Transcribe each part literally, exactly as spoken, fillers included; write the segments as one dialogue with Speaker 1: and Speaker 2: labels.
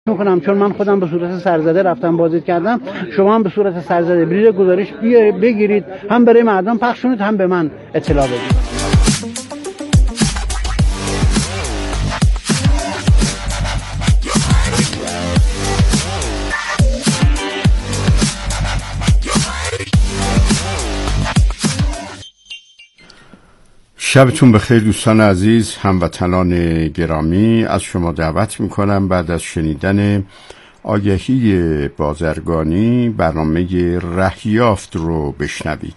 Speaker 1: میکنم چون من خودم به صورت سرزده رفتم بازدید کردم، شما هم به صورت سرزده برید گزارش بگیرید، هم برای مردم پخش کنید هم به من اطلاع بدید.
Speaker 2: شبتون بخیر دوستان عزیز، هموطنان گرامی. از شما دعوت میکنم بعد از شنیدن آگهی بازرگانی برنامه رهیافت رو بشنوید.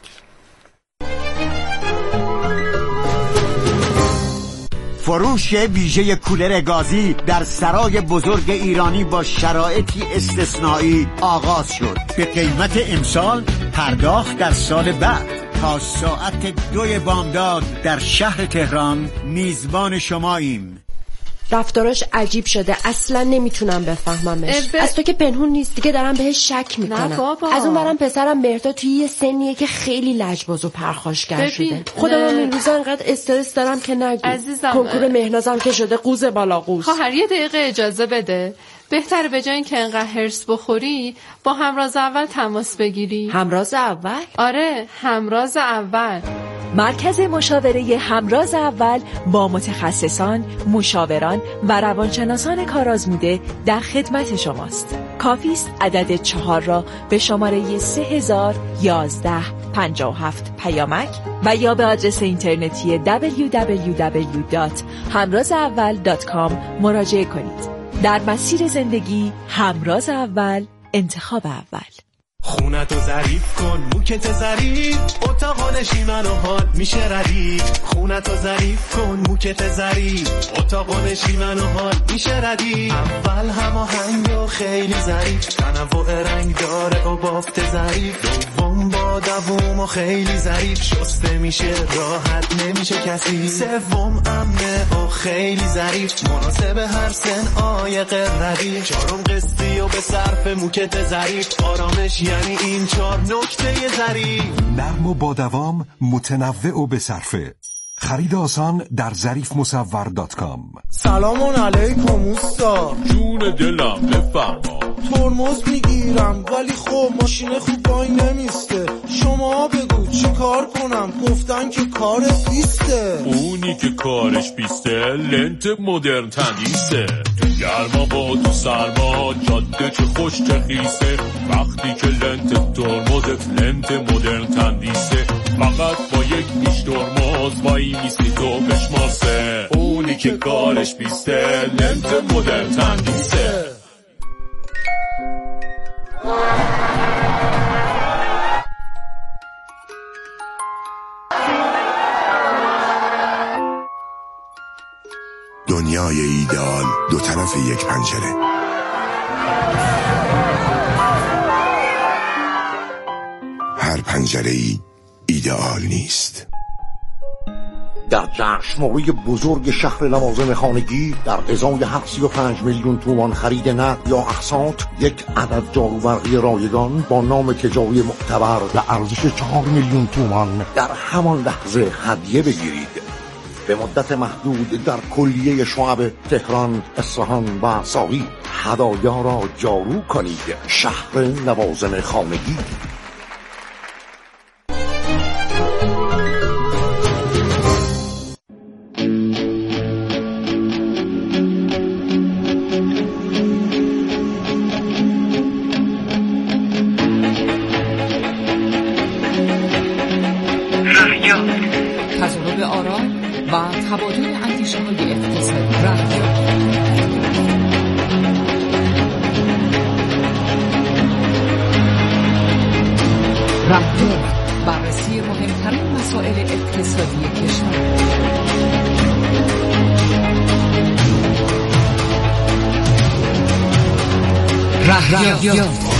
Speaker 3: فروش ویژه کولر گازی در سرای بزرگ ایرانی با شرایطی استثنایی آغاز شد. به قیمت امسال، پرداخت در سال بعد. تا ساعت دوی بامداد در شهر تهران میزبان شماییم.
Speaker 4: رفتاراش عجیب شده، اصلا نمیتونم بفهممش. ب... از تو که پنهون نیست دیگه، دارم بهش شک میکنم. از اون برم پسرم مهرداد توی یه سنیه که خیلی لجباز و پرخاشگر شده. خودم این روزا انقدر استرس دارم که نگو. عزیزم کنکور مهنازم که شده قوز بالا قوز.
Speaker 5: خواهر یه دقیقه اجازه بده. بهتره به جای اینکه انقدر هرس بخوری با همراز اول تماس بگیری.
Speaker 4: همراز اول؟
Speaker 5: آره، همراز اول.
Speaker 6: مرکز مشاوره همراز اول با متخصصان، مشاوران و روانشناسان کارآزموده در خدمت شماست. کافی است عدد چهار را به شماره سه هزار یازده پنجاه و هفت پیامک و یا به آدرس اینترنتی دبلیو دبلیو دبلیو دات همراز اول دات کام مراجعه کنید. در مسیر زندگی همراز اول، انتخاب اول.
Speaker 7: خونتو ظریف کن، موکت ظریف، اتاق نشیمن و حال میشه ردیف. خونتو ظریف کن، موکت ظریف، اتاق نشیمن و حال میشه ردیف. اول هماهنگ و خیلی ظریف، تنوع رنگ داره و بافت ظریف. دوم با دوم و خیلی ظریف، شسته میشه راحت نمیشه کسی. سوم امنه و خیلی ظریف، مناسب هر سن عایق ردیف. چهارم قسطی و به صرف موکت ظریف، آرامش یعنی این چهار نکته ظریف.
Speaker 8: نرم و با دوام، متنوع و به صرفه. خرید آسان در ظریف مصور دات کام.
Speaker 9: سلام علیکم اوستا.
Speaker 10: جون دلم بفرما.
Speaker 9: ترمز میگیرم ولی خب ماشین خوب وای نمیسته. شما بگو چی کار کنم؟ گفتن که کارت بیسته.
Speaker 10: اونی که کارش بیسته لنت مدرن تندیسه. تو گرما با تو سرما، جاده چه خوش چه خیسه. وقتی که لنت ترمزت لنت مدرن تندیسه، فقط با یک پیش ترمز وای میستی تو بشماسه. اونی که کارش بیسته لنت مدرن تندیسه.
Speaker 11: دنیای ایدئال دو طرف یک پنجره. هر پنجره‌ای ایدئال نیست.
Speaker 12: در جشنواره بزرگ شهر لوازم خانگی در ازای هفت و پنج میلیون تومان خرید نقد یا اقساط، یک عدد جاروبرقی رایگان با نام تجاری معتبر به ارزش چهار میلیون تومان در همان لحظه هدیه بگیرید. به مدت محدود در کلیه شعب تهران، اصفهان و ساری هدایا را جارو کنید. شهر لوازم خانگی.
Speaker 13: تضارب آرا و تبادل اندیشه‌های اقتصادی. رهیافت. رهیافت، بررسی مهمترین مسائل اقتصادی کشور. رهیافت.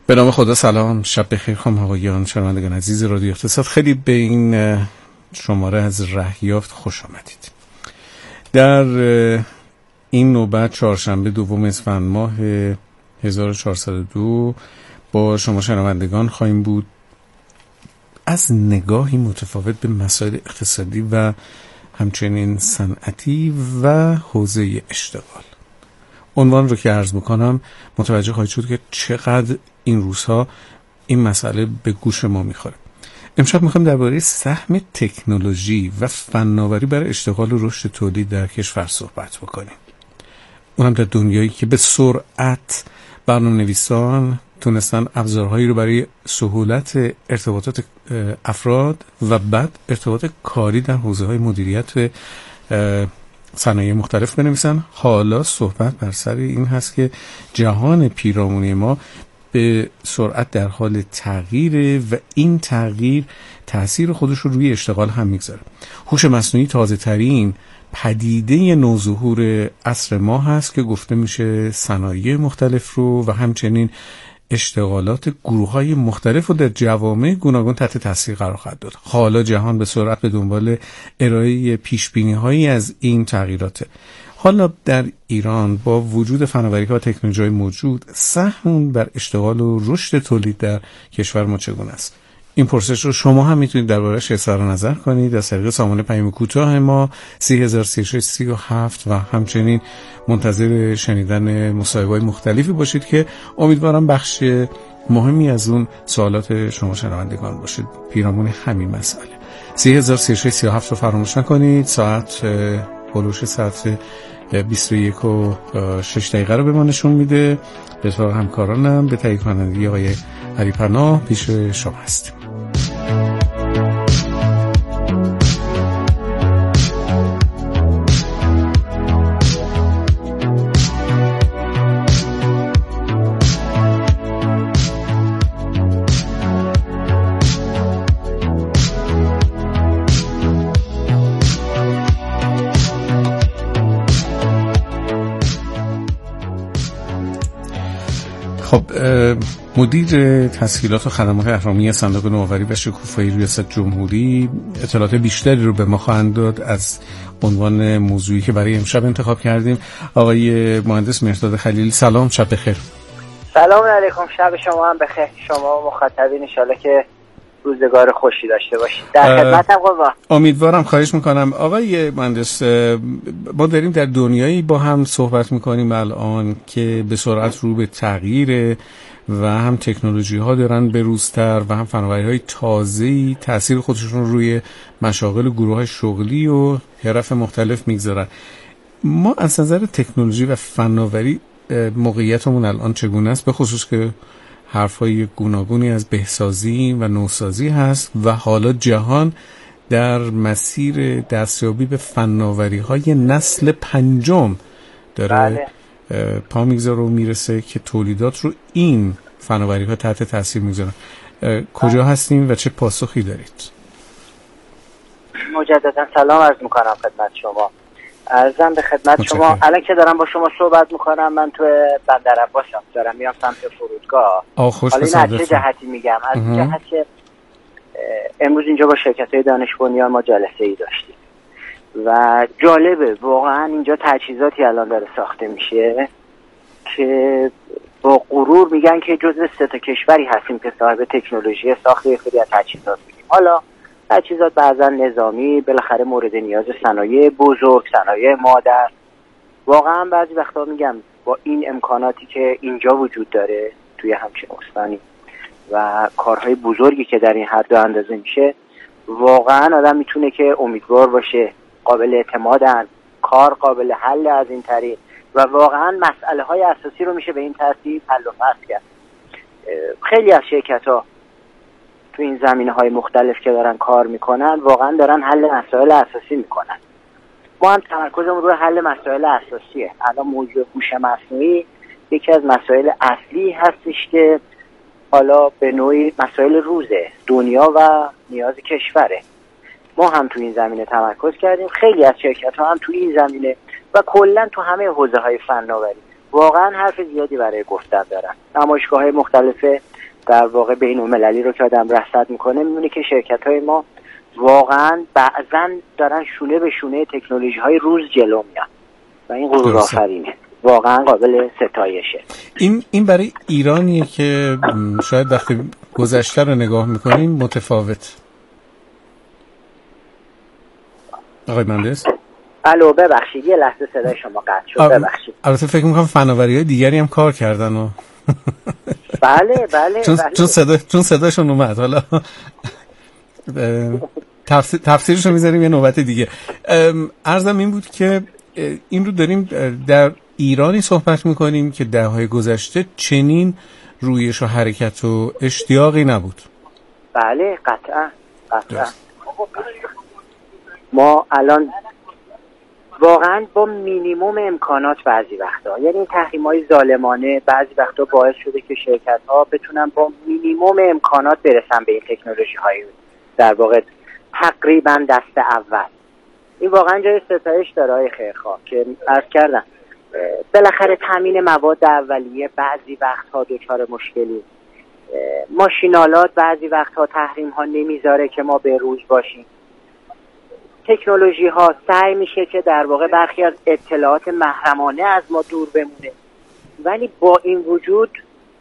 Speaker 14: به نام خدا سلام، شب بخیر خانم آقایان، شنوندگان عزیز رادیو اقتصاد. خیلی به این شماره از رهیافت خوش آمدید. در این نوبت چهارشنبه دوم اسفند ماه هزار و چهارصد و دو با شما شنوندگان خواهیم بود از نگاهی متفاوت به مسائل اقتصادی و همچنین صنعتی و حوزه اشتغال. عنوان رو که عرض میکنم متوجه خواهید شد که چقدر این روزها این مسئله به گوش ما میخوره. امشب میخوایم درباره سهم تکنولوژی و فناوری برای اشتغال و رشد تولید در کشور صحبت بکنیم. اونم در دنیایی که به سرعت برنامه‌نویسان تونستن ابزارهایی رو برای سهولت ارتباطات افراد و بعد ارتباط کاری در حوزه‌های مدیریت صنایع مختلف بنویسن. حالا صحبت بر سر این هست که جهان پیرامونی ما به سرعت در حال تغییره و این تغییر تأثیر خودش رو روی اشتغال هم میگذاره. هوش مصنوعی تازه ترین پدیده نوظهور عصر ما هست که گفته میشه صنایع مختلف رو و همچنین اشتغالات گروه‌های مختلف رو در جوامع گوناگون تحت تاثیر قرار خواهد داد. حالا جهان به سرعت به دنبال ارائه پیش‌بینی‌هایی از این تغییراته. حالا در ایران با وجود فناوری‌ها و تکنولوژی‌های موجود، سهم بر اشتغال و رشد تولید در کشور ما چگونه است؟ این پرسش رو شما هم میتونید درباره‌اش اظهار نظر کنید از طریق سامانه پیام کوتاه ما سی هزار و سی و شش سی و هفت و همچنین منتظر شنیدن مصاحبه‌های مختلفی باشید که امیدوارم بخش مهمی از اون سوالات شما شنوندگان باشید پیرامون همین مسئله. سی هزار و سی و شش سی و هفت رو فراموش نکنید. ساعت پلوش ساعت بیست و یک و شش دقیقه رو به ما نشون میده. به طور همکارانم به تایید کنندگی آقای علی پناه پیش شما هستیم. خب مدیر تسهیلات و خدمات اهرامی صندوق نوآوری و شکوفایی ریاست جمهوری اطلاعات بیشتری رو به ما خواهند داد از عنوان موضوعی که برای امشب انتخاب کردیم. آقای مهندس مهرداد خلیلی سلام، شب بخیر.
Speaker 15: سلام علیکم، شب شما هم بخیر. شما مخاطبین ان شاءالله که روزگار خوشی داشته باشید. در خدمتم قربان. امیدوارم.
Speaker 14: خواهش میکنم. آقای مهندس، ما داریم در دنیایی با هم صحبت میکنیم الان که به سرعت رو به تغییره و هم تکنولوژی ها دارن بروزتر و هم فناوری های تازه‌ای تأثیر خودشون روی مشاغل و گروه های شغلی و حرف مختلف میگذارن. ما از نظر تکنولوژی و فناوری موقعیتمون الان چگونه است؟ به خصوص که حرفای گوناگونی از بهسازی و نوسازی هست و حالا جهان در مسیر دستیابی به فناوری‌های نسل پنجم داره بله. پا میگذاره و میرسه که تولیدات رو این فناوری‌ها تحت تاثیر میگذارن. کجا هستیم و چه پاسخی دارید؟
Speaker 15: مجددا سلام عرض میکنم خدمت شما. عرضم به خدمت شما الان که دارم با شما صحبت میکنم من تو بندر عباسم، دارم میام سمت فرودگاه. حالا این از چه جهتی میگم؟ از این جهت که امروز اینجا با شرکت‌های دانش بنیان ما جلسه ای داشتیم و جالبه واقعا اینجا تجهیزاتی الان داره ساخته میشه که با غرور میگن که جزو سه تا کشوری هستیم که صاحب تکنولوژی ساخت خیلی از تجهیزات بودیم. حالا تجهیزات بعضا نظامی، بالاخره مورد نیاز صنایع بزرگ، صنایع مادر. واقعا بعضی وقتا میگم با این امکاناتی که اینجا وجود داره توی همچین استانی و کارهای بزرگی که در این حد اندازه میشه، واقعا آدم میتونه که امیدوار باشه، قابل اعتمادن، کار قابل حل از این طریق و واقعا مسئله های اساسی رو میشه به این ترتیب حل و فصل کرد. خیلی از شرکت ها تو این زمینه های مختلف که دارن کار میکنن واقعا دارن حل مسائل اساسی میکنن. ما هم تمرکزمون روی حل مسائل اساسیه. الان موضوع هوش مصنوعی یکی از مسائل اصلی هستش که حالا به نوعی مسائل روزه دنیا و نیاز کشوره. ما هم تو این زمینه تمرکز کردیم، خیلی از شرکت ها هم تو این زمینه و کلا تو همه حوزه های فناوری واقعا حرف زیادی برای گفتن دارن. نمایشگاه های مختلف در واقع بین‌المللی رو که آدم رصد میکنه میبینه که شرکت های ما واقعا بعضا دارن شونه به شونه تکنولوژی های روز جلو میان و این غرور آفرینه، واقعا قابل ستایشه.
Speaker 14: این این برای ایرانیه که شاید وقتی گذشته رو نگاه میکنیم متفاوت. آقای مهندس
Speaker 15: الو ببخشید یه لحظه صدای شما قطع شد، ببخشید.
Speaker 14: البته فکر میکنم فناوری‌های دیگری هم کار کردن و
Speaker 15: بله بله
Speaker 14: چون
Speaker 15: بله.
Speaker 14: چون صدا چون صداشون اومد. حالا تفسیر تفسیرشو میذاریم یه نوبت دیگه. عرضم این بود که این رو داریم در ایرانی صحبت میکنیم که دههای گذشته چنین رویش و حرکت و اشتیاقی نبود.
Speaker 15: بله قطعا قطعا. ما الان واقعا با مینیموم امکانات بعضی وقتا، یعنی این تحریم‌های ظالمانه بعضی وقتا باعث شده که شرکت‌ها بتونن با مینیموم امکانات برسن به این تکنولوژی‌های در واقع تقریبا دست اول. این واقعا جای ستایش داره های خیرخواه که عرض کردم بالاخره تامین مواد اولیه بعضی وقتها دچار مشکلی، ماشینالات بعضی وقتها تحریم‌ها نمیذاره که ما به روز باشیم. تکنولوژی ها سعی میشه که در واقع برخی از اطلاعات محرمانه از ما دور بمونه، ولی با این وجود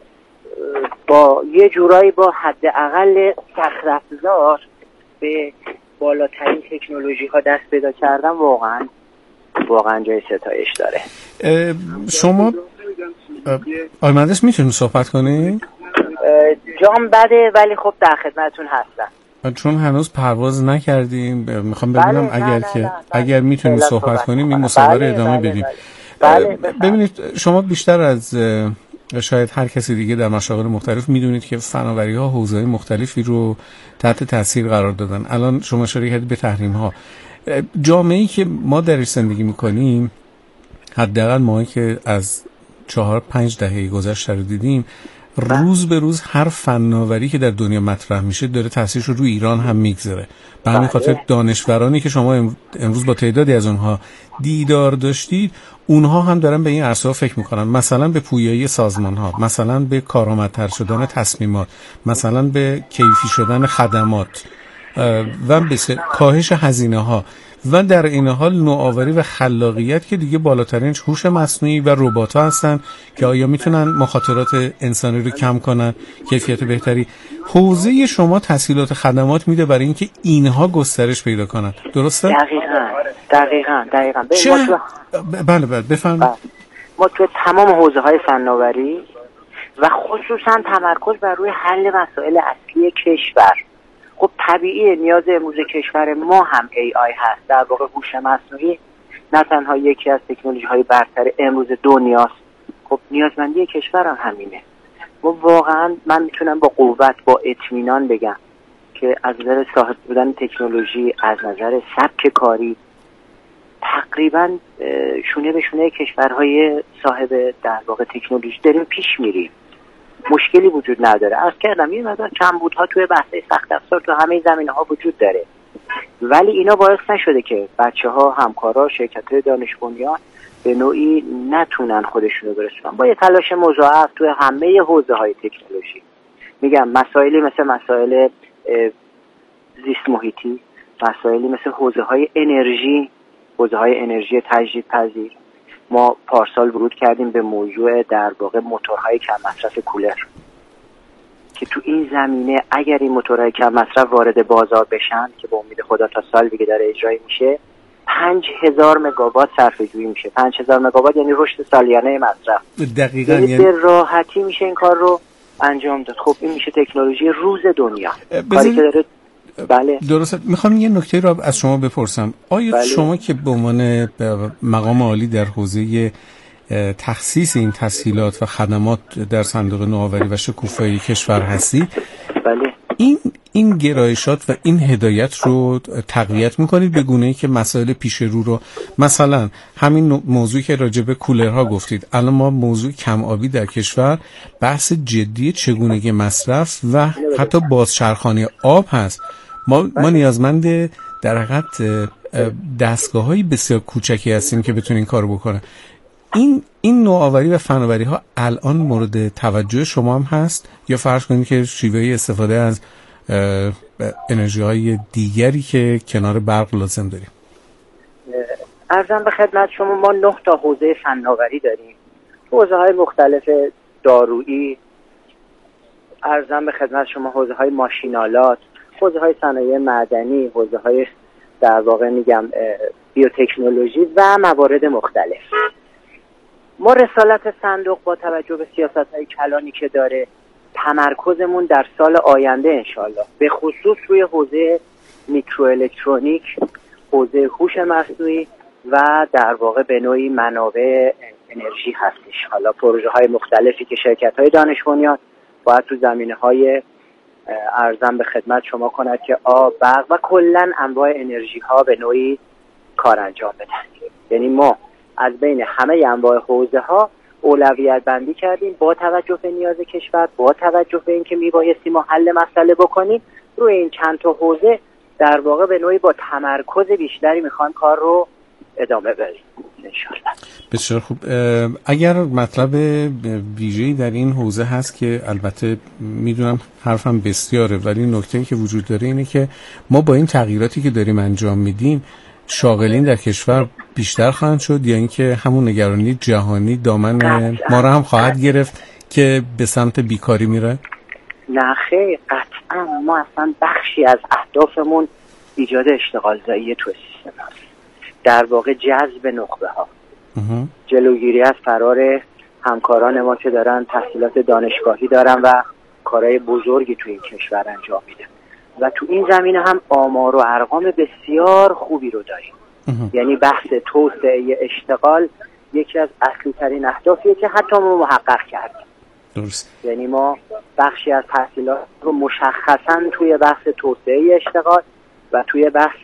Speaker 15: با یه جورایی با حداقل سخت افزار به بالاترین تکنولوژی ها دست پیدا کردن واقعا واقعا جای ستایش داره.
Speaker 14: شما آقای مهندس میتونید صحبت کنید؟
Speaker 15: جام بده ولی خب در خدمتتون هستم.
Speaker 14: چون هنوز پرواز نکردیم میخوام ببینم
Speaker 15: بله،
Speaker 14: اگر
Speaker 15: نه،
Speaker 14: که
Speaker 15: نه، نه،
Speaker 14: اگر میتونید صحبت, صحبت کنیم این مصاحبه
Speaker 15: بله،
Speaker 14: ادامه
Speaker 15: بله،
Speaker 14: بدیم.
Speaker 15: بله، بله،
Speaker 14: ببینید شما بیشتر از شاید هر کسی دیگه در مشاغل مختلف میدونید که فناوری ها حوزه‌های مختلفی رو تحت تاثیر قرار دادن. الان شما اشاره کردید به تحریم ها. جامعه‌ای که ما درش زندگی میکنیم، حداقل ما که از چهار پنج دهه گذشته رو دیدیم، روز به روز هر فناوری که در دنیا مطرح میشه داره تاثیرش رو روی ایران هم میگذاره. به همین خاطر دانشورانی که شما امروز با تعدادی از اونها دیدار داشتید، اونها هم دارن به این عرصه فکر میکنن، مثلا به پویایی سازمان ها، مثلا به کارآمدتر شدن تصمیمات، مثلا به کیفی شدن خدمات و به کاهش هزینه ها و در این حال نوآوری و خلاقیت که دیگه بالاترینش هوش مصنوعی و ربات‌ها هستن که آیا میتونن مخاطرات انسانی رو کم کنن، کیفیت بهتری. حوزه شما تسهیلات خدمات میده برای اینکه اینها گسترش پیدا کنن، درسته؟
Speaker 15: دقیقاً دقیقاً دقیقاً.
Speaker 14: چه؟ بله بله بفرمایید.
Speaker 15: ما تو تمام حوزه‌های فناوری و خصوصا تمرکز بر روی حل مسائل اصلی کشور. خب طبیعیه نیاز امروز کشور ما هم ای آی هست، در واقع هوش مصنوعی نه تنها یکی از تکنولوژی های برتر امروز دنیاست، خب نیازمندی کشور هم همینه. و واقعا من میتونم با قوت با اطمینان بگم که از نظر صاحب بودن تکنولوژی، از نظر سبک کاری، تقریبا شونه به شونه کشورهای صاحب در واقع تکنولوژی داریم پیش میریم. مشکلی وجود نداره. عرض کردم یه مقدار کمبودها توی بحث سخت افزار تو همه زمینه‌ها وجود داره، ولی اینا باعث نشده که بچه‌ها، همکارا، شرکت‌های دانش بنیان به نوعی نتونن خودشونو برسونن. با یه تلاش مضاعف توی همه حوزه‌های تکنولوژی، میگم مسائلی مثل مسائل زیست محیطی، مسائلی مثل حوزه‌های انرژی، حوزه‌های انرژی تجدیدپذیر. ما پارسال ورود کردیم به موضوع در واقع موتورهای کم مصرف کولر که تو این زمینه اگر این موتورهای کم مصرف وارد بازار بشن که به امید خدا تا سال دیگه داره اجرایی میشه، پنج هزار مگاوات صرفه‌جویی میشه. پنج هزار مگاوات یعنی رشد سالیانه مصرف.
Speaker 14: دقیقاً
Speaker 15: یعنی به راحتی میشه این کار رو انجام داد. خب این میشه تکنولوژی روز دنیا. کاری که داره بله
Speaker 14: درسته. میخوام یه نکته رو از شما بپرسم. آیا بله. شما که به عنوان مقام عالی در حوزه تخصیص این تسهیلات و خدمات در صندوق نوآوری و شکوفایی کشور هستید،
Speaker 15: بله
Speaker 14: این این گرایشات و این هدایت رو تقویت میکنید به گونه‌ای که مسائل پیش رو رو مثلا همین موضوعی که راجع به کولرها گفتید، الان ما موضوع کم آبی در کشور بحث جدی چگونگی مصرف و حتی بازچرخانی آب هست. ما ما نیازمند در حقیقت دستگاه‌های بسیار کوچکی هستیم که بتونیم این کارو بکنه. این این نوآوری و فناوری ها الان مورد توجه شما هم هست، یا فرض کنید که شیوه استفاده از انرژی های دیگری که کنار برق لازم داریم؟
Speaker 15: عرضم به خدمت شما ما نه تا حوزه فناوری داریم، حوزه های مختلف دارویی، عرضم به خدمت شما حوزه های ماشینالات، حوزه های صنایع معدنی، حوزه های در واقع میگم بیوتکنولوژی و موارد مختلف. ما رسالت صندوق با توجه به سیاست‌های کلانی که داره، تمرکزمون در سال آینده انشالله به خصوص روی حوزه میکرو الکترونیک، حوزه هوش مصنوعی و در واقع به نوعی منابع انرژی هستش. حالا پروژه های مختلفی که شرکت های دانش بنیان باید تو زمینه های ارزم به خدمت شما کند که آب، برق و کلن انواع انرژی ها به نوعی کار انجام بدن. یعنی ما از بین همه انواع حوزه ها اولویت بندی کردیم با توجه به نیاز کشور، با توجه به اینکه میبایستی ما حل مسئله بکنیم روی این چند تا حوزه در واقع به نوعی با تمرکز بیشتری میخوایم کار رو ادامه بدیم انشالله.
Speaker 14: بسیار خوب. اگر مطلب ویژه‌ای در این حوزه هست که البته میدونم حرفم بسیاره، ولی نکته‌ای که وجود داره اینه که ما با این تغییراتی که داریم انجام میدیم شاغلین در کشور بیشتر خواهند شد، یا اینکه همون نگرانی جهانی دامن ما رو هم خواهد گرفت که به سمت بیکاری میره؟
Speaker 15: نه خیر، قطعا ما اصلا بخشی از اهدافمون ایجاد اشتغال زایی تو سیستم هست، در واقع جذب نخبه ها، جلوگیری از فرار همکاران ما که دارن تحصیلات دانشگاهی دارن و کارهای بزرگی تو این کشور انجام میدن و تو این زمینه هم آمار و ارقام بسیار خوبی رو داریم. یعنی بحث توسعه اشتغال یکی از اصلی ترین اهدافیه که حتی ما محقق کردیم.
Speaker 14: درست.
Speaker 15: یعنی ما بخشی از تحصیلات رو مشخصا توی بحث توسعه اشتغال و توی بحث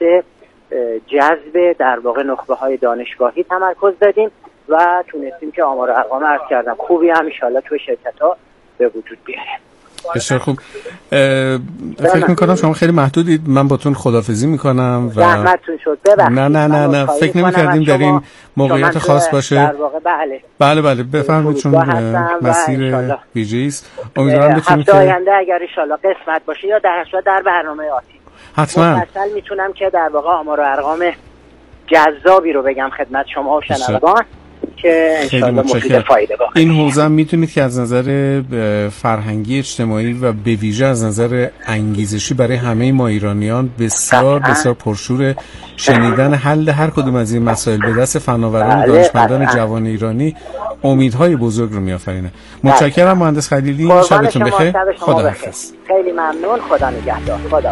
Speaker 15: جذب در واقع نخبه های دانشگاهی تمرکز دادیم و تونستیم که آمار و ارقام عرض کردم خوبی هم انشالله توی شرکت ها به وجود بیاریم.
Speaker 14: بسیار خوب. فکر میکنم شما خیلی محدودید، من باتون خداحافظی میکنم و
Speaker 15: زحمتتون شد ببخشید.
Speaker 14: نه نه نه نه فکر نمی‌کردیم در این موقعیت خاص باشه.
Speaker 15: در واقع بله
Speaker 14: بله بله بفرمایید، چون مسیر ویژه‌ای است. امیدوارم بتونیم
Speaker 15: که آینده اگر ان شاءالله قسمت باشه یا در در برنامه آتی
Speaker 14: حتما
Speaker 15: مفصل میتونم که در واقع آمار و ارقام جذابی رو بگم خدمت شما و شنوندگان که انشالله مفید فایده باشه.
Speaker 14: این حوزه میتونید که از نظر فرهنگی اجتماعی و به ویژه از نظر انگیزشی برای همه ما ایرانیان بسیار بسیار پرشور شنیدن حل هر کدوم از این مسائل به دست فناوران و دانشمندان جوان ایرانی امیدهای بزرگ رو میآفرینه. متشکرم مهندس خلیلی، شبتون بخیر. خداحافظ.
Speaker 15: خیلی ممنون، خدا نگهدار. خدا.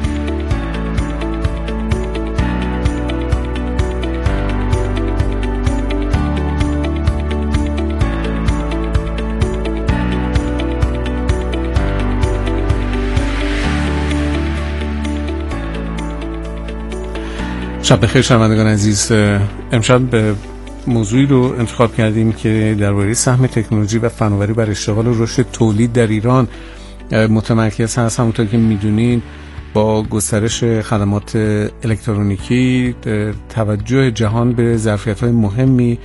Speaker 14: شب بخیر شنوندگان عزیز. امشب به موضوعی رو انتخاب کردیم که درباره سهم تکنولوژی و فناوری بر اشتغال و رشد تولید در ایران متمرکز هست. همونطور که میدونید با گسترش خدمات الکترونیکی توجه جهان به ظرفیت‌های مهمی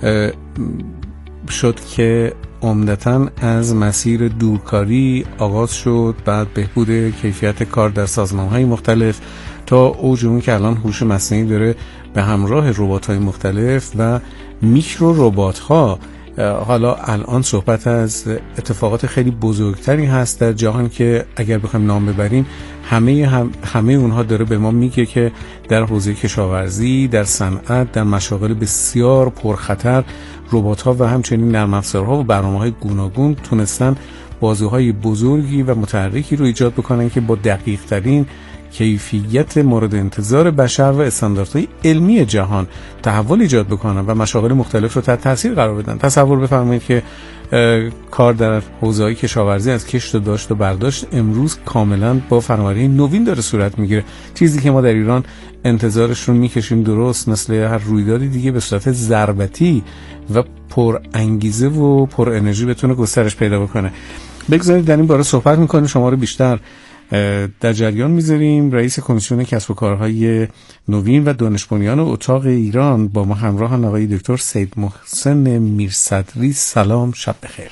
Speaker 14: شد که عمدتاً از مسیر دورکاری آغاز شد، بعد بهبود کیفیت کار در سازمان‌های مختلف تا اوج اون که الان هوش مصنوعی داره به همراه ربات‌های مختلف و میکرو ربات‌ها. حالا الان صحبت از اتفاقات خیلی بزرگتری هست در جهان که اگر بخوایم نام ببریم همه هم همه اونها داره به ما میگه که در حوزه کشاورزی، در صنعت، در مشاغل بسیار پرخطر ربات‌ها و همچنین نرم افزارها و برنامه‌های گوناگون تونستن بازوهای بزرگی و متحرکی رو ایجاد بکنن که با دقیق‌ترین کیفیت مورد انتظار بشر و استانداردهای علمی جهان تحول ایجاد بکنن و مشاغل مختلف رو تحت تاثیر قرار بدن. تصور بفرمایید که کار در حوزه‌های کشاورزی از کشت و داشت و برداشت امروز کاملا با فناوری نوین داره صورت میگیره، چیزی که ما در ایران انتظارش رو میکشیم درست مثل هر رویدادی دیگه به صورت ضربتی و پر انگیزه و پر انرژی بتونه گسترش پیدا بکنه. بگذارید در این باره صحبت میکنیم، شما رو بیشتر در جریان میذاریم. رئیس کمیسیون کسب و کارهای نوین و دانش بنیان اتاق ایران با ما همراهن، آقای دکتر سید محسن میرصدری. سلام، شب بخیر.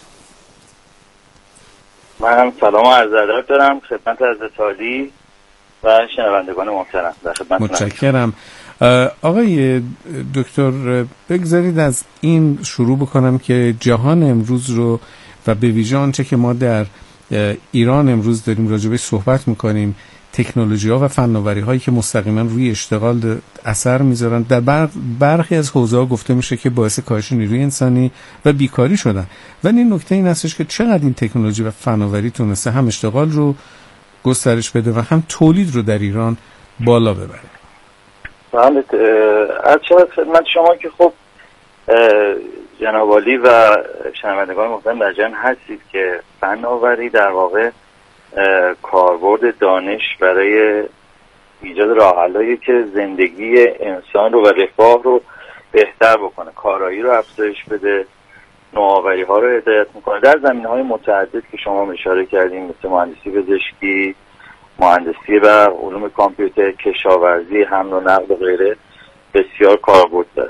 Speaker 16: من سلام و عرض ادب دارم خدمت حضرت عالی و شنوندگان محترم. در خدمت
Speaker 14: متشکرم. آقای دکتر، بگذارید از این شروع بکنم که جهان امروز رو و به ویژه آنچه که ما در ایران امروز داریم راجبش صحبت میکنیم، تکنولوژی ها و فناوری هایی که مستقیما روی اشتغال اثر میذارن، در بر... برخی از حوزه ها گفته میشه که باعث کاهش نیروی انسانی و بیکاری شدن. ولی این نکته این هستش که چقدر این تکنولوژی و فناوری تونسته هم اشتغال رو گسترش بده و هم تولید رو در ایران بالا ببره.
Speaker 16: بله، از شما خدمت شما که خب جناب عالی و شنوندگان محترم در جمع هستید که فناوری در واقع کاربرد دانش برای ایجاد راه‌حلایی که زندگی انسان رو و رفاه رو بهتر بکنه، کارایی رو افزایش بده، نوآوری ها رو هدایت میکنه در زمینه‌های متعدد که شما اشاره کردین، مثل مهندسی پزشکی، مهندسی و علوم کامپیوتر، کشاورزی، حمل و نقل و غیره بسیار کاربرد داره.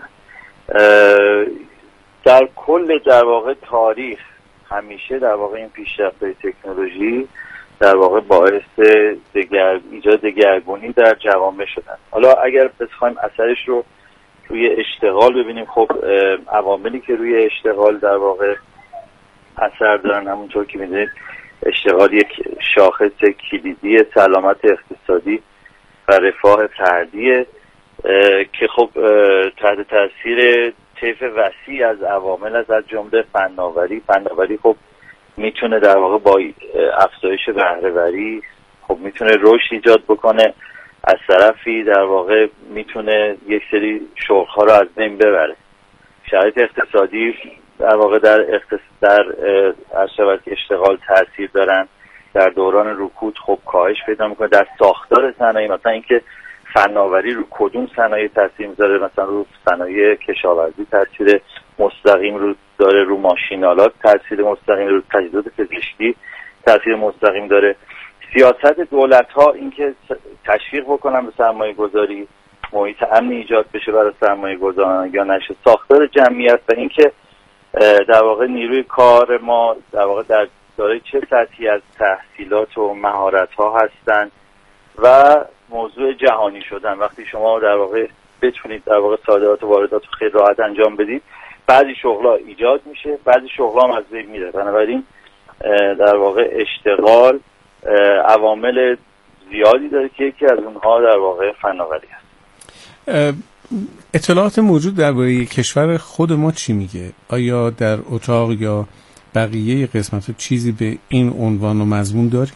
Speaker 16: در کل در واقع تاریخ همیشه در واقع این پیشرفت‌های تکنولوژی در واقع باعث دگر ایجاد دگرگونی در جوامع شدن. حالا اگر بخوایم اثرش رو روی اشتغال ببینیم، خب عواملی که روی اشتغال در واقع اثر دارن، همونطور که می‌دونید اشتغال یک شاخص کلیدی سلامت اقتصادی و رفاه فردیه که خب تحت تاثیر طیف وسیع از عوامل از جمله فناوری فناوری خب میتونه در واقع با افزایش بهره‌وری خب میتونه رشد ایجاد بکنه، از طرفی در واقع میتونه یک سری شغل‌ها رو از بین ببره. شرایط اقتصادی در واقع در اختص... در اشتغال اشتغال تاثیر دارن. در دوران رکود خب کاهش پیدا میکنه در ساختار صنایع، مثلا اینکه فناوری رو کدوم صنایع تاثیر میذاره، مثلا رو صنایع کشاورزی تاثیر مستقیم رو داره، رو ماشینالات تاثیر مستقیم، رو تجهیزات پزشکی تاثیر مستقیم داره. سیاست دولت ها اینکه تشویق بکنن به سرمایه گذاری، محیط امن ایجاد بشه برای سرمایه گذاران یا نشه، ساختار جمعیت و اینکه در واقع نیروی کار ما در واقع در داره چه سطحی از تحصیلات و مهارت ها هستن و موضوع جهانی شدن. وقتی شما در واقع بتونید در واقع صادرات و واردات رو خیلی راحت انجام بدید، بعضی شغل‌ها ایجاد میشه، بعضی شغل‌ها هم از بین میره. بنابراین در واقع اشتغال عوامل زیادی داره که یکی از اونها در واقع فناوری است.
Speaker 14: اطلاعات موجود درباره کشور خود ما چی میگه؟ آیا در اتاق یا بقیه قسمت‌ها چیزی به این عنوان و مضمون داریم؟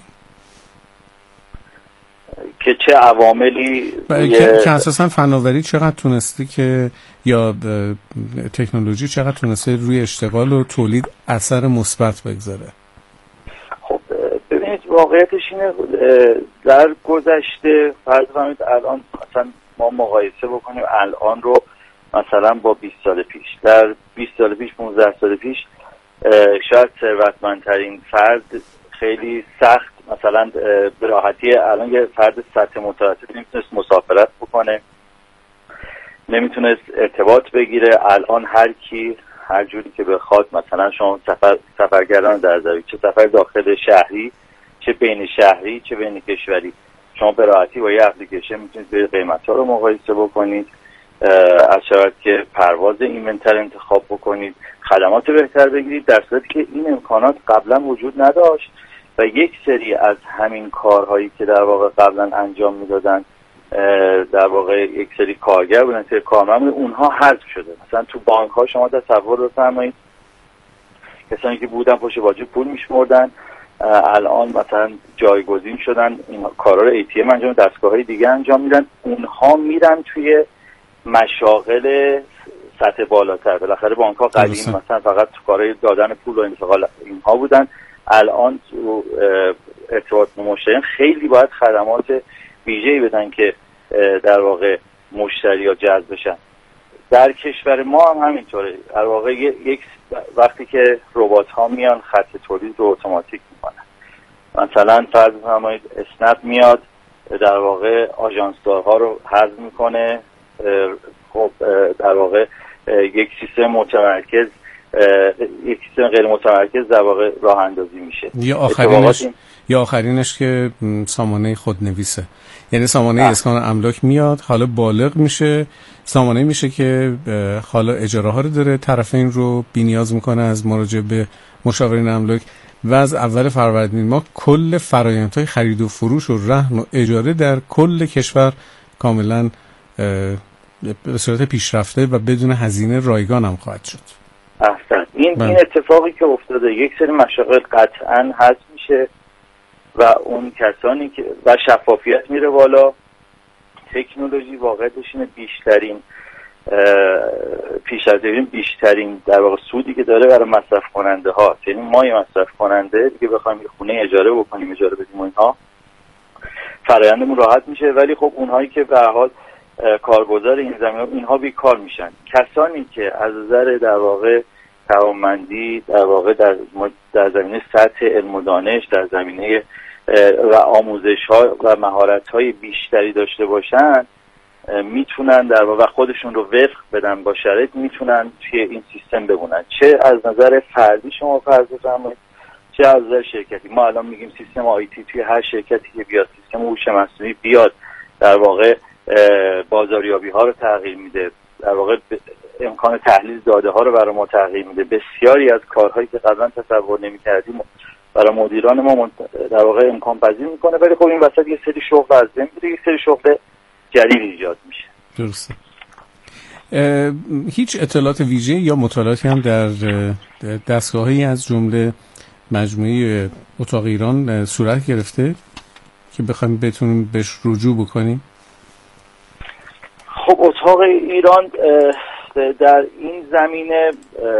Speaker 16: که چه عواملی
Speaker 14: که, که اساساً فناوری چقدر تونسته که یا تکنولوژی چقدر تونسته روی اشتغال و تولید اثر مثبت بگذاره؟
Speaker 16: خب ببینید واقعیتش اینه، در گذشته فرض کنید الان مثلا ما مقایسه بکنیم الان رو مثلا با بیست سال پیش، در بیست سال پیش پانزده سال پیش شاید ثروتمندترین فرد خیلی سخت مثلا به راحتی الان یه فرد سطح متوسط نمیتونست مسافرت بکنه، نمیتونست ارتباط بگیره. الان هر کی هر جوری که بخواد، مثلا شما سفر سفرگران در زمین، چه سفر داخل شهری چه بین شهری چه بین کشوری، شما به راحتی با یه اپلیکیشن میتونید به قیمت‌ها رو مقایسه بکنید، از شرایط که پرواز ایمن‌تر انتخاب بکنید، خدمات بهتر بگیرید، در صورتی که این امکانات قبلا وجود نداشت و یک سری از همین کارهایی که در واقع قبلا انجام میدادن در واقع یک سری کارگر بودن، سری کارمند بودن، اونها حذف شده. مثلا تو بانک ها شما تصور بفرمایید کسانی که بودن پشت باجه پول میشمردن، الان مثلا جایگزین شدن، این کارا رو ای تی ام انجام، دستگاه‌های دیگه انجام میدن، اونها میرن توی مشاغل سطح بالاتر. بالاخره بانک ها قدیم مثلا فقط تو کارهای دادن پول و انتقال اینها بودن، الان تو ارتباط با مشتریان خیلی باید خدمات ویژه‌ای بدن که در واقع مشتری‌ها جذب بشن. در کشور ما هم همینطوره. در واقع یک وقتی که ربات‌ها میان خط تولید رو اتوماتیک میکنن، مثلا فرض بفرمایید اسنپ میاد در واقع آژانسدارها رو حذف میکنه، خب در واقع یک سیستم متمرکز یک سیستم غیر متمرکز در واقع راه اندازی میشه.
Speaker 14: یا آخرینش این... یا آخرینش که سامانه خودنویسه، یعنی سامانه اسکان املاک میاد، حالا بالغ میشه، سامانه میشه که حالا اجاره ها رو داره، طرفین رو بی‌نیاز میکنه از مراجعه به مشاورین املاک و از اول فروردین ما کل فرآیندهای خرید و فروش و رهن و اجاره در کل کشور کاملا به صورت پیشرفته و بدون هزینه رایگان هم خواهد شد.
Speaker 16: احسن. این این اتفاقی که افتاده، یک سری مشاغل قطعا حذف میشه و اون کسانی که و شفافیت میره بالا. تکنولوژی واقعیتش اینه بیشترین پیش از این بیشترین در واقع سودی که داره برای مصرف کننده ها، یعنی ما مصرف کننده دیگه بخوایم خونه اجاره بکنیم، اجاره بدیم و اینها، فرآیندمون راحت میشه. ولی خب اونهایی که به هر حال کارگزار این زمینه، اینها بیکار میشن. کسانی که از نظر در واقع توانمندی در واقع در در زمینه سطح علم و دانش، در زمینه و آموزش ها و مهارت های بیشتری داشته باشن، میتونن در واقع خودشون رو وفق بدن با شرایط، میتونن توی این سیستم بمونن. چه از نظر فردی شما فرض بفرمایید، چه از نظر شرکتی. ما الان میگیم سیستم آیتی توی هر شرکتی که بیاد، سیستم هوش مصنوعی بیاد، در واقع بازاریابی ها رو تغییر میده، در واقع امکان تحلیل داده ها رو برای ما تغییر میده. بسیاری از کارهایی که قبلا تصور نمی‌کردیم برای مدیران ما در واقع امکان پذیر میکنه. ولی خب این وسط یه سری شغل از بین میره، یه سری شغل جدید ایجاد میشه.
Speaker 14: درسته. هیچ اطلاعات ویژه یا مطالعاتی هم در دستگاهی از جمله مجموعه اتاق ایران صورت گرفته که بخوایم بتونیم بهش رجوع بکنیم؟
Speaker 16: خب اتاق ایران در این زمینه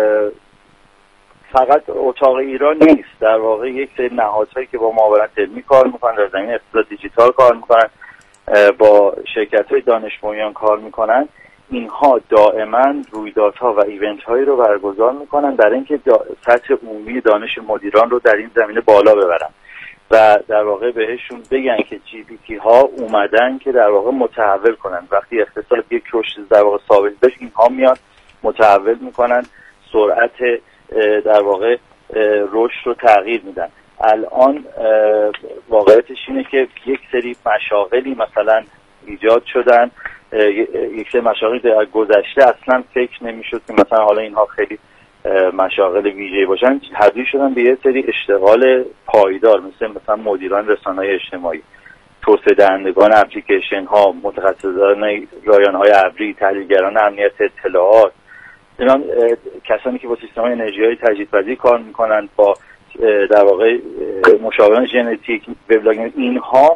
Speaker 16: فقط اتاق ایران نیست، در واقع یک سری نهادهایی که با معاونت علمی کار میکنن، در زمینه اقتصاد دیجیتال کار میکنن، با شرکت‌های دانش بنیان کار میکنن. اینها دائما رویدادها و ایونت هایی رو برگزار میکنن برای اینکه سطح عمومی دانش مدیران رو در این زمینه بالا ببرن و در واقع بهشون بگن که جی پی تی ها اومدن که در واقع متحول کنن. وقتی اقتصاد یک رشد در واقع ثابت داشت، اینها میان متحول میکنن، سرعت در واقع رشد رو تغییر میدن. الان واقعیتش اینه که یک سری مشاغلی مثلا ایجاد شدن، یک سری مشاغلی در گذشته اصلا فکر نمیشد که مثلا حالا اینها خیلی مشاغل ویژه‌ای باشن، تبدیل شدن به یه سری اشتغال پایدار، مثل مثلا مدیران رسانه‌های اجتماعی، توسعه دهندگان اپلیکیشن ها، متخصصان رایانه‌های ابری، تحلیلگران امنیت اطلاعات، اینا کسانی که با سیستم‌های انرژی‌های تجدیدپذیر کار می‌کنن، با در واقع مشاوران ژنتیک، وبلاگینگ، اینها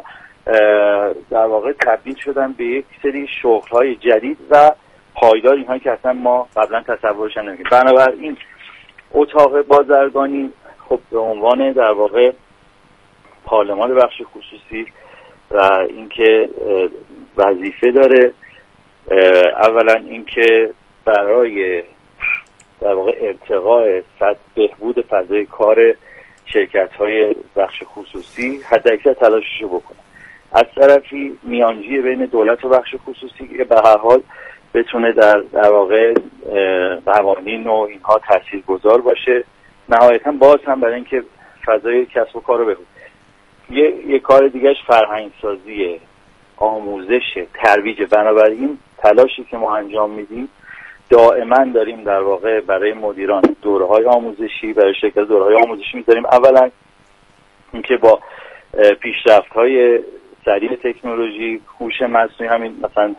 Speaker 16: در واقع تبدیل شدن به یک سری شغل‌های جدید و پایدار، اینهایی که اصلا ما قبلا تصورش نمی‌کردیم. بنابراین اتاق بازرگانی خب به عنوان در واقع پارلمان بخش خصوصی و اینکه وظیفه داره اولا اینکه برای در واقع ارتقاء سطح بهبود فضای کار شرکت‌های بخش خصوصی حداکثر تلاشش رو بکنه. از طرفی میانجی بین دولت و بخش خصوصی که به هر حال بتونه در در واقع قوانین و اینها تاثیرگذار باشه. نهایتاً باز هم برای اینکه فضای کسب و کار رو بهبود. یه یه کار دیگهش فرهنگ سازیه، آموزش، ترویج. بنابراین تلاشی که ما انجام میدیم دائما داریم در واقع برای مدیران دوره‌های آموزشی، برای شرکت دوره‌های آموزشی می‌ذاریم. اولا اینکه با پیشرفت‌های سریع تکنولوژی، هوش مصنوعی، همین مثلا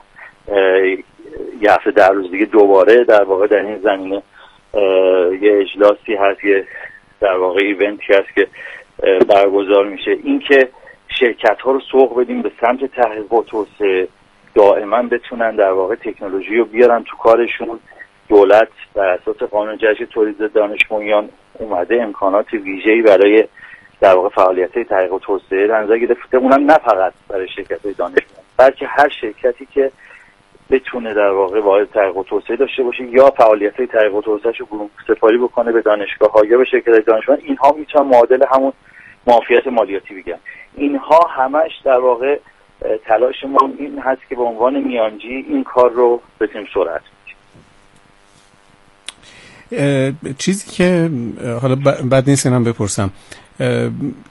Speaker 16: یه هفته در روز دیگه دوباره در واقع در این زمینه یه اجلاسی هست، یه در واقع ایونتی هست که برگزار میشه. اینکه شرکت‌ها رو سوق بدیم به سمت تحقیق و توسعه، دائما بتونن در واقع تکنولوژی رو بیارن تو کارشون. دولت بر اساس قانون جشن تولید دانش بنیان اومده امکانات ویژه‌ای برای در واقع فعالیت‌های تحقیق و توسعه در نظر گرفته، اونم نه فقط برای شرکت‌های دانش بنیان، بلکه هر شرکتی که بتونه در واقع واحد تحقیق و توسعه داشته باشه یا فعالیت‌های تحقیق و توسعه‌شو گروه سپاری بکنه به دانشگاه‌ها یا به شرکت‌های دانش بنیان، اینها میتونن معادل همون معافیت مالیاتی بگم. اینها همش در واقع تلاش ما این هست که به عنوان میانجی این کار رو بتونیم سرعت
Speaker 14: بدیم. چیزی که حالا بد نیست اینم بپرسم،